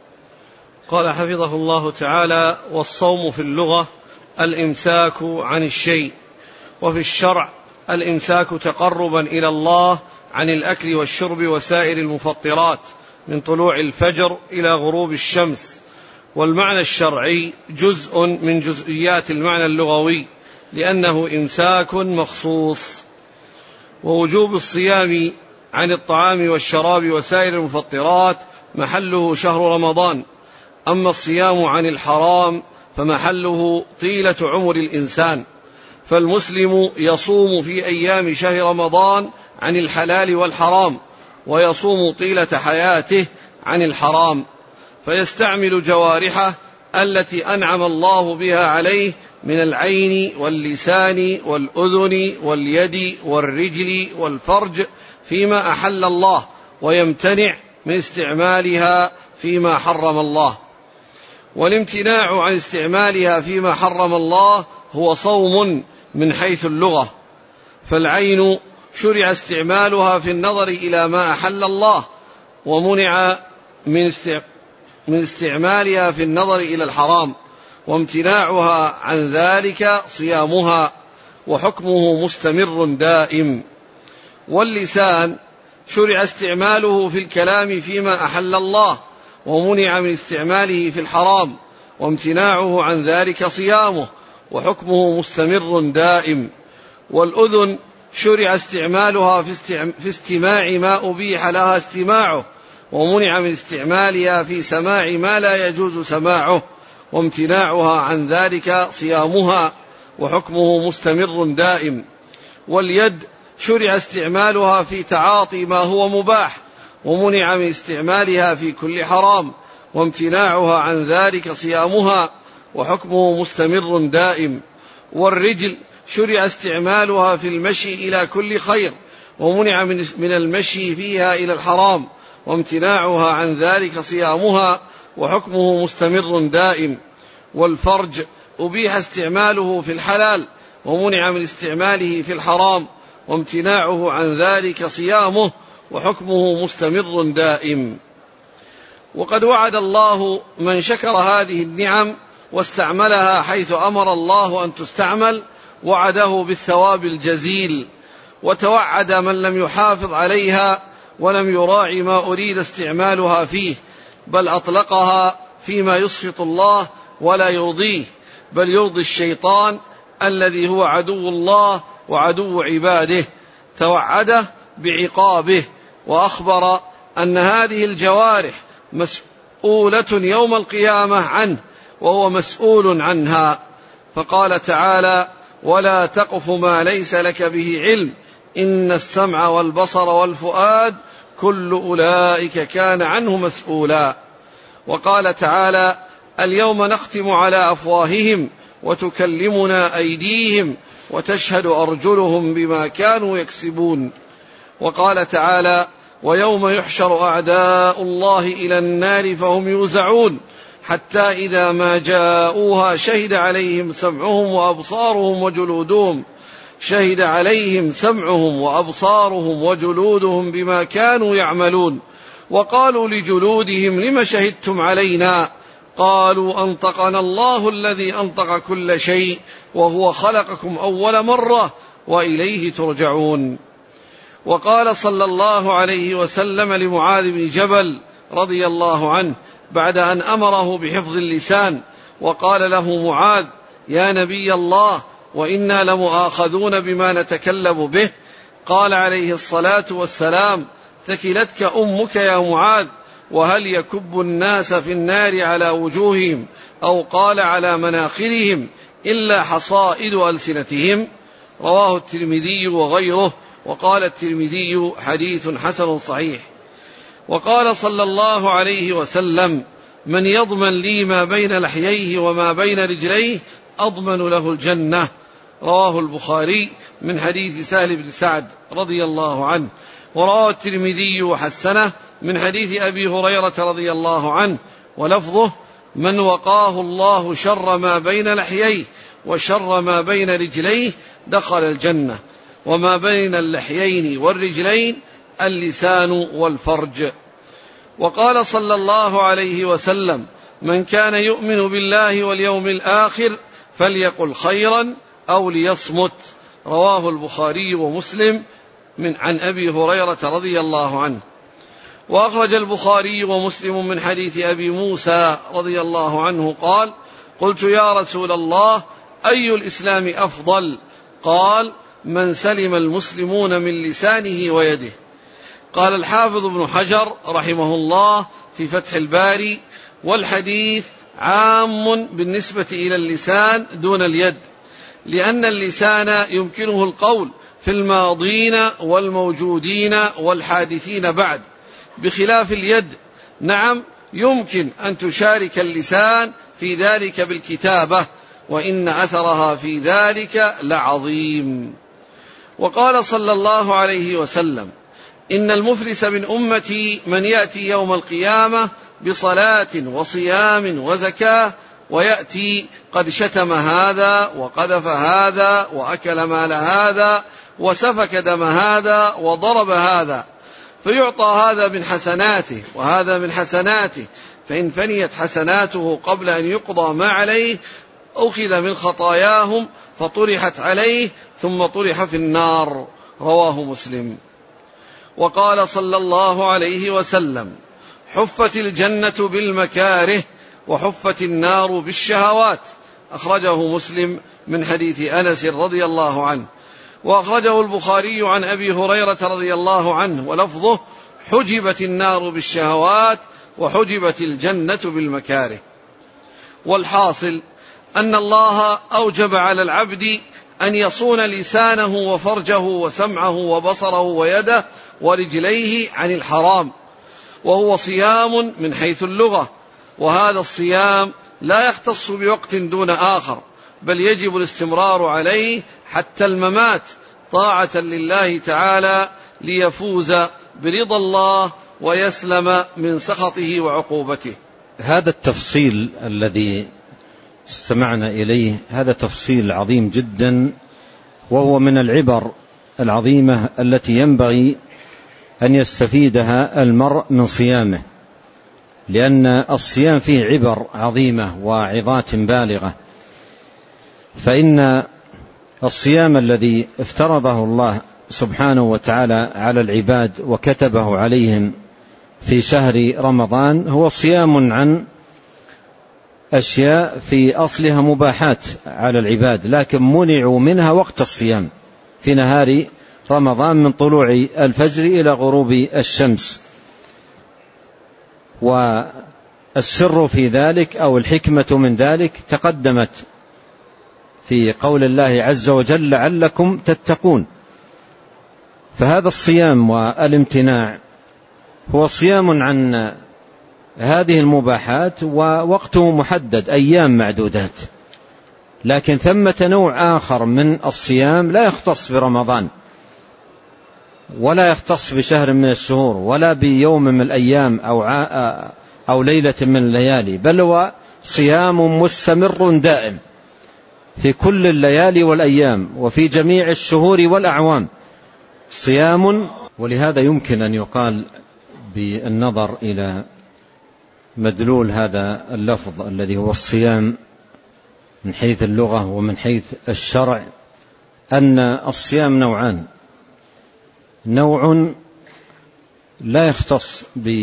قال حفظه الله تعالى: والصوم في اللغة الإمساك عن الشيء، وفي الشرع الإمساك تقربا إلى الله عن الأكل والشرب وسائر المفطرات من طلوع الفجر إلى غروب الشمس. والمعنى الشرعي جزء من جزئيات المعنى اللغوي لأنه إمساك مخصوص. ووجوب الصيام عن الطعام والشراب وسائر المفطرات محله شهر رمضان، أما الصيام عن الحرام فمحله طيلة عمر الإنسان، فالمسلم يصوم في أيام شهر رمضان عن الحلال والحرام، ويصوم طيلة حياته عن الحرام، فيستعمل جوارحه التي أنعم الله بها عليه من العين واللسان والأذن واليد والرجل والفرج فيما أحل الله، ويمتنع من استعمالها فيما حرم الله. والامتناع عن استعمالها فيما حرم الله هو صوم من حيث اللغة، فالعين شرع استعمالها في النظر إلى ما أحل الله، ومنع من استعمالها في النظر إلى الحرام، وامتناعها عن ذلك صيامها، وحكمه مستمر دائم. واللسان شرع استعماله في الكلام فيما أحل الله، ومنع من استعماله في الحرام، وامتناعه عن ذلك صيامه، وحكمه مستمر دائم. والأذن شرع استعمالها في استماع ما أبيح لها استماعه، ومنع من استعمالها في سماع ما لا يجوز سماعه، وامتناعها عن ذلك صيامها، وحكمه مستمر دائم. واليد شرع استعمالها في تعاطي ما هو مباح، ومنع من استعمالها في كل حرام، وامتناعها عن ذلك صيامها، وحكمه مستمر دائم. والرجل شرع استعمالها في المشي إلى كل خير، ومنع من المشي فيها إلى الحرام، وامتناعها عن ذلك صيامها، وحكمه مستمر دائم. والفرج أبيح استعماله في الحلال، ومنع من استعماله في الحرام، وامتناعه عن ذلك صيامه، وحكمه مستمر دائم. وقد وعد الله من شكر هذه النعم واستعملها حيث أمر الله أن تستعمل، وعده بالثواب الجزيل، وتوعد من لم يحافظ عليها ولم يراعي ما أريد استعمالها فيه، بل أطلقها فيما يسخط الله ولا يرضيه، بل يرضي الشيطان الذي هو عدو الله وعدو عباده، توعده بعقابه، وأخبر أن هذه الجوارح مسؤولة يوم القيامة عنه، وهو مسؤول عنها. فقال تعالى: ولا تقف ما ليس لك به علم إن السمع والبصر والفؤاد كل أولئك كان عنه مسؤولا. وقال تعالى: اليوم نختم على أفواههم وتكلمنا أيديهم وتشهد أرجلهم بما كانوا يكسبون. وقال تعالى: ويوم يحشر أعداء الله إلى النار فهم يوزعون حتى إذا ما جاءوها شهد عليهم سمعهم وأبصارهم وجلودهم شهد عليهم سمعهم وأبصارهم وجلودهم بما كانوا يعملون. وقالوا لجلودهم: لم شهدتم علينا؟ قالوا: أنطقنا الله الذي أنطق كل شيء وهو خلقكم أول مرة وإليه ترجعون. وقال صلى الله عليه وسلم لمعاذ بن جبل رضي الله عنه بعد أن أمره بحفظ اللسان، وقال له معاذ: يا نبي الله، وإنا لمؤاخذون بما نتكلم به. قال عليه الصلاة والسلام: ثكلتك أمك يا معاذ، وهل يكب الناس في النار على وجوههم أو قال على مناخرهم إلا حصائد ألسنتهم؟ رواه الترمذي وغيره. وقال الترمذي: حديث حسن صحيح. وقال صلى الله عليه وسلم: من يضمن لي ما بين لحييه وما بين رجليه أضمن له الجنة. رواه البخاري من حديث سهل بن سعد رضي الله عنه. ورواه الترمذي وحسنه من حديث أبي هريرة رضي الله عنه، ولفظه: من وقاه الله شر ما بين لحييه وشر ما بين رجليه دخل الجنة. وما بين اللحيين والرجلين اللسان والفرج. وقال صلى الله عليه وسلم: من كان يؤمن بالله واليوم الآخر فليقل خيرا أو ليصمت. رواه البخاري ومسلم من عن أبي هريرة رضي الله عنه. وأخرج البخاري ومسلم من حديث أبي موسى رضي الله عنه قال: قلت يا رسول الله، أي الإسلام أفضل؟ قال: من سلم المسلمون من لسانه ويده. قال الحافظ ابن حجر رحمه الله في فتح الباري: والحديث عام بالنسبة إلى اللسان دون اليد، لأن اللسان يمكنه القول في الماضين والموجودين والحادثين بعد، بخلاف اليد. نعم، يمكن أن تشارك اللسان في ذلك بالكتابة، وإن أثرها في ذلك لعظيم. وقال صلى الله عليه وسلم: إن المفلس من أمتي من يأتي يوم القيامة بصلاة وصيام وزكاة، ويأتي قد شتم هذا وقذف هذا وأكل مال هذا وسفك دم هذا وضرب هذا، فيعطى هذا من حسناته وهذا من حسناته، فإن فنيت حسناته قبل أن يقضى ما عليه أخذ من خطاياهم فطرحت عليه ثم طرح في النار. رواه مسلم. وقال صلى الله عليه وسلم: حفت الجنة بالمكاره وحفت النار بالشهوات. أخرجه مسلم من حديث أنس رضي الله عنه. وأخرجه البخاري عن أبي هريرة رضي الله عنه، ولفظه: حجبت النار بالشهوات وحجبت الجنة بالمكاره. والحاصل أن الله أوجب على العبد أن يصون لسانه وفرجه وسمعه وبصره ويده ورجليه عن الحرام، وهو صيام من حيث اللغة. وهذا الصيام لا يختص بوقت دون آخر، بل يجب الاستمرار عليه حتى الممات، طاعة لله تعالى ليفوز برضا الله ويسلم من سخطه وعقوبته. هذا التفصيل الذي استمعنا إليه هذا تفصيل عظيم جدا، وهو من العبر العظيمة التي ينبغي أن يستفيدها المرء من صيامه، لأن الصيام فيه عبر عظيمة وعظات بالغة. فإن الصيام الذي افترضه الله سبحانه وتعالى على العباد وكتبه عليهم في شهر رمضان هو صيام عن أشياء في أصلها مباحات على العباد، لكن منعوا منها وقت الصيام في نهار رمضان من طلوع الفجر إلى غروب الشمس. والسر في ذلك أو الحكمة من ذلك تقدمت في قول الله عز وجل: لعلكم تتقون. فهذا الصيام والامتناع هو صيام عن هذه المباحات ووقته محدد أيام معدودات، لكن ثمة نوع آخر من الصيام لا يختص برمضان ولا يختص بشهر من الشهور ولا بيوم من الأيام أو, أو ليلة من الليالي، بل هو صيام مستمر دائم في كل الليالي والأيام وفي جميع الشهور والأعوام صيام. ولهذا يمكن أن يقال بالنظر إلى مدلول هذا اللفظ الذي هو الصيام من حيث اللغة ومن حيث الشرع أن الصيام نوعان: نوع لا يختص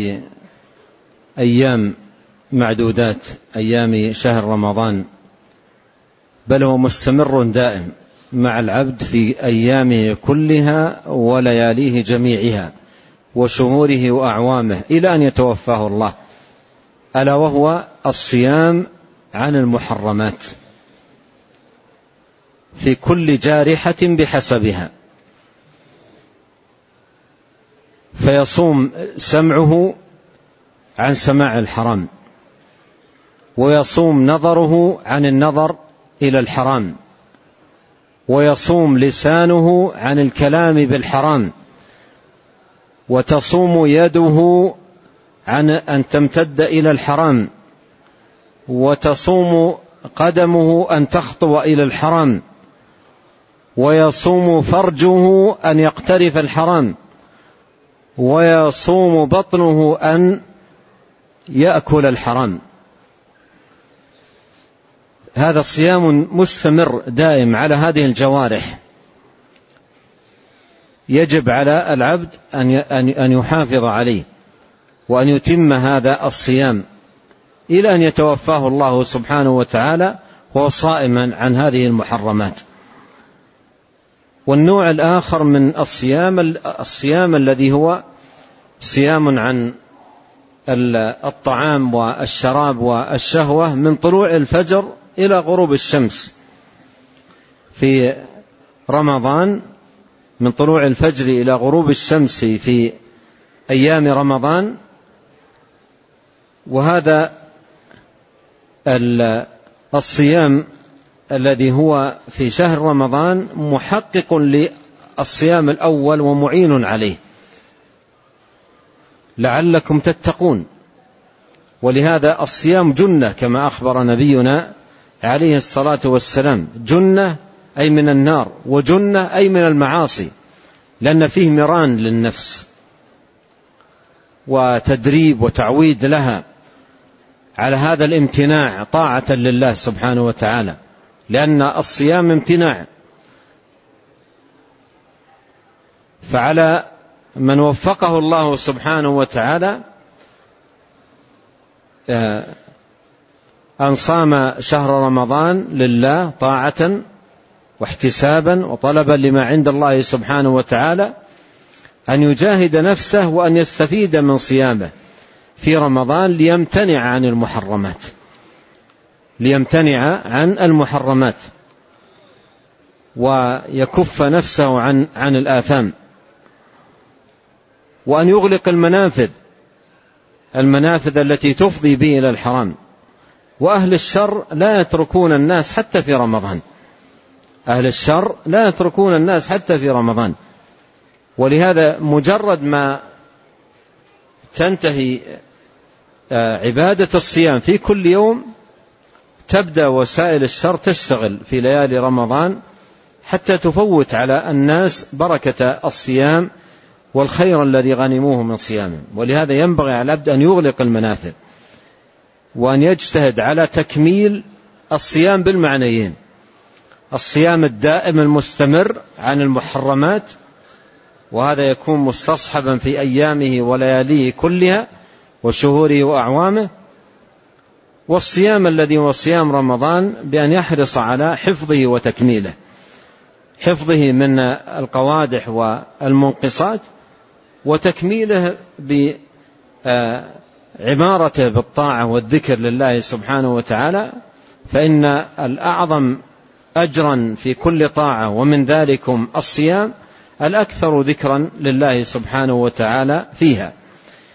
بأيام معدودات أيام شهر رمضان، بل هو مستمر دائم مع العبد في أيامه كلها ولياليه جميعها وشهوره وأعوامه إلى أن يتوفاه الله، ألا وهو الصيام عن المحرمات في كل جارحة بحسبها، فيصوم سمعه عن سماع الحرام، ويصوم نظره عن النظر إلى الحرام، ويصوم لسانه عن الكلام بالحرام، وتصوم يده عن أن تمتد إلى الحرام، وتصوم قدمه أن تخطو إلى الحرام، ويصوم فرجه أن يقترف الحرام، ويصوم بطنه أن يأكل الحرام. هذا صيام مستمر دائم على هذه الجوارح، يجب على العبد أن يحافظ عليه وأن يتم هذا الصيام إلى أن يتوفاه الله سبحانه وتعالى وهو صائما عن هذه المحرمات. والنوع الآخر من الصيام الصيام الذي هو صيام عن الطعام والشراب والشهوة من طلوع الفجر إلى غروب الشمس في رمضان، من طلوع الفجر إلى غروب الشمس في أيام رمضان. وهذا الصيام الذي هو في شهر رمضان محقق للصيام الأول ومعين عليه لعلكم تتقون. ولهذا الصيام جنة كما أخبر نبينا عليه الصلاة والسلام، جنة أي من النار، وجنة أي من المعاصي، لأن فيه مران للنفس وتدريب وتعويد لها على هذا الامتناع طاعة لله سبحانه وتعالى، لأن الصيام امتناع. فعلى من وفقه الله سبحانه وتعالى أن صام شهر رمضان لله طاعة واحتسابا وطلبا لما عند الله سبحانه وتعالى، أن يجاهد نفسه وأن يستفيد من صيامه في رمضان ليمتنع عن المحرمات ليمتنع عن المحرمات ويكف نفسه عن عن الآثام، وأن يغلق المنافذ المنافذ التي تفضي به إلى الحرام. وأهل الشر لا يتركون الناس حتى في رمضان، أهل الشر لا يتركون الناس حتى في رمضان. ولهذا مجرد ما تنتهي عبادة الصيام في كل يوم تبدأ وسائل الشر تشتغل في ليالي رمضان حتى تفوت على الناس بركة الصيام والخير الذي غنموه من صيامه. ولهذا ينبغي على العبد أن يغلق المنافذ وأن يجتهد على تكميل الصيام بالمعنيين: الصيام الدائم المستمر عن المحرمات، وهذا يكون مستصحبا في أيامه ولياليه كلها وشهوره وأعوامه، والصيام الذي هو صيام رمضان بأن يحرص على حفظه وتكميله، حفظه من القوادح والمنقصات وتكميله بعمارته بالطاعة والذكر لله سبحانه وتعالى، فإن الأعظم أجرا في كل طاعة ومن ذلكم الصيام الأكثر ذكرا لله سبحانه وتعالى فيها.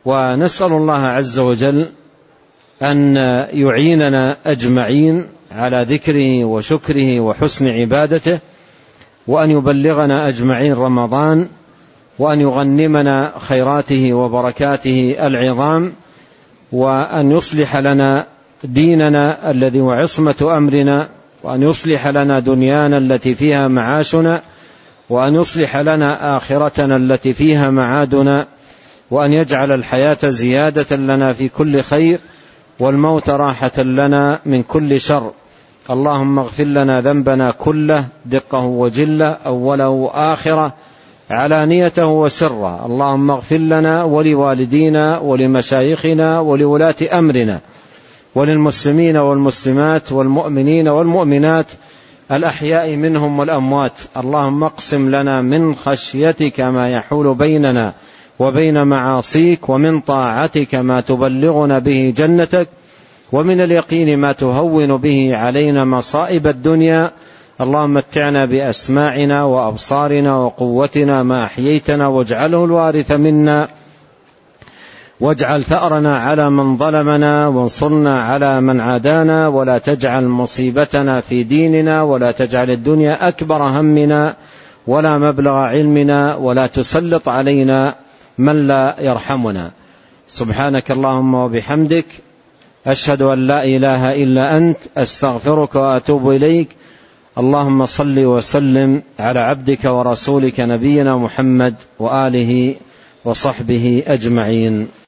ونسأل الله عز وجل أن يعيننا أجمعين على ذكره وشكره وحسن عبادته، وأن يبلغنا أجمعين رمضان، وأن يغنمنا خيراته وبركاته العظام، وأن يصلح لنا ديننا الذي هو عصمة أمرنا، وأن يصلح لنا دنيانا التي فيها معاشنا، وأن يصلح لنا آخرتنا التي فيها معادنا، وأن يجعل الحياة زيادة لنا في كل خير، والموت راحة لنا من كل شر. اللهم اغفر لنا ذنبنا كله دقه وجله، أوله وآخره، علانيته وسره. اللهم اغفر لنا ولوالدينا ولمشايخنا ولولاة أمرنا وللمسلمين والمسلمات والمؤمنين والمؤمنات الأحياء منهم والأموات. اللهم اقسم لنا من خشيتك ما يحول بيننا وبين معاصيك، ومن طاعتك ما تبلغنا به جنتك، ومن اليقين ما تهون به علينا مصائب الدنيا. اللهم متعنا بأسماعنا وأبصارنا وقوتنا ما أحييتنا، واجعله الوارث منا، واجعل ثأرنا على من ظلمنا، وانصرنا على من عادانا، ولا تجعل مصيبتنا في ديننا، ولا تجعل الدنيا أكبر همنا ولا مبلغ علمنا، ولا تسلط علينا من لا يرحمنا. سبحانك اللهم وبحمدك، أشهد أن لا إله إلا أنت، أستغفرك وأتوب إليك. اللهم صل وسلم على عبدك ورسولك نبينا محمد وآله وصحبه أجمعين.